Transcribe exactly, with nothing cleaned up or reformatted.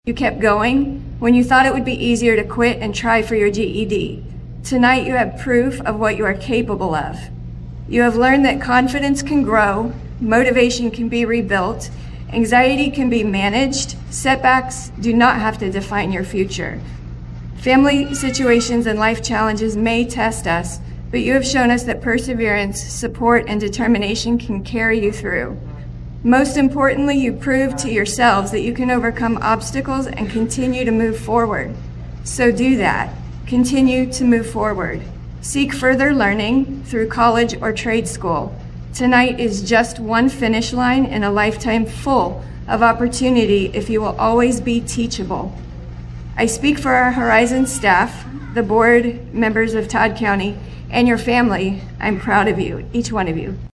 You kept going when you thought it would be easier to quit and try for your G E D. Tonight you have proof of what you are capable of. You have learned that confidence can grow, motivation can be rebuilt, anxiety can be managed, setbacks do not have to define your future. Family situations and life challenges may test us, but you have shown us that perseverance, support, and determination can carry you through. Most importantly, you proved to yourselves that you can overcome obstacles and continue to move forward. So do that. Continue to move forward. Seek further learning through college or trade school. Tonight is just one finish line in a lifetime full of opportunity if you will always be teachable. I speak for our Horizon staff, the board members of Todd County, and your family. I'm proud of you, each one of you.